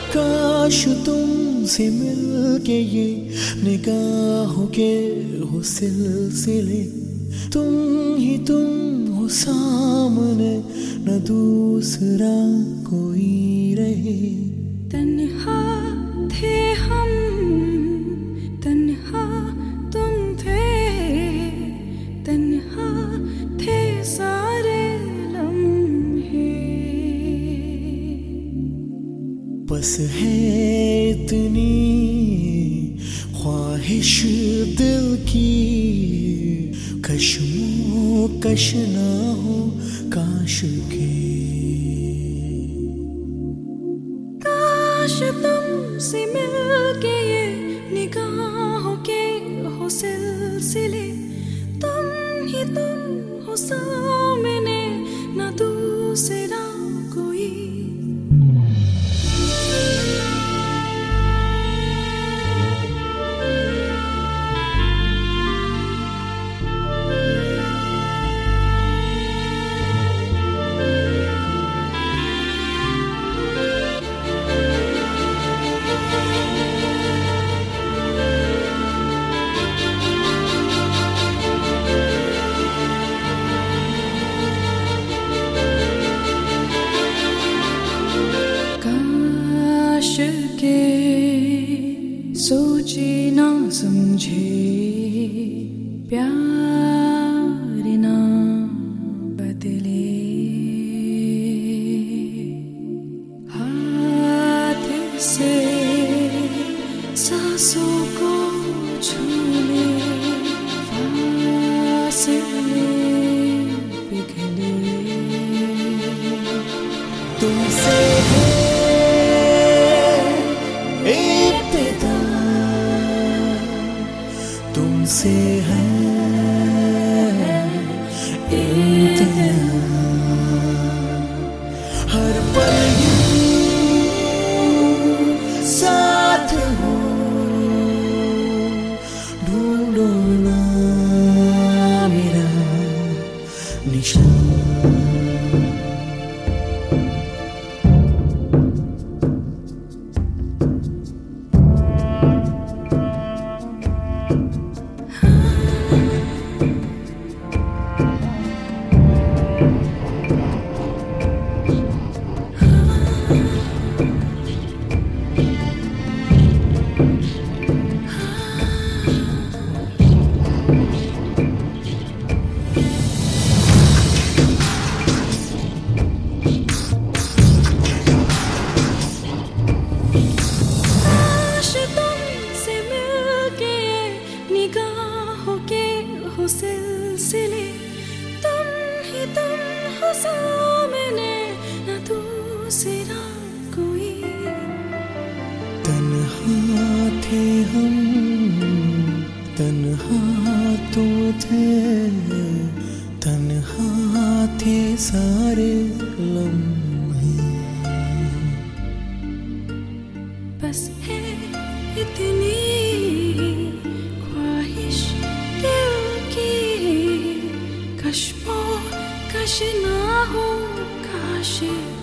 काश तुमसे मिलके ये निगाहों के हो सिलसिले, तुम ही तुम हो सामने, न दूसरा कोई रहे। तन्हा थे हम, तन्हा तुम थे, तन्हा थे सारे लम्हे। बस है इतनी ख्वाहिश दिल की, कश्मों कश ना हो काश के। काश तुमसे मिलके ये निगाहों के हो सिलसिले, तुम ही तुम हो सामने, न दूसरा कोई। के सोचे ना समझे प्यार ना बदले, हाथ से सांसों को छूले, फासले पिघले। तुमसे तुमसे है इतना, हर पल साथ हो, ढूंढो ना मेरा निशान। सिलसिले, तुम ही तुम हो सामने, न दूसरा कोई। तन्हा थे हम, तन्हा तुम थे, तन्हा थे सारे लम्हे। बस है इतनी ख्वाहिश दिल की, कश्मों कश ना हो काश।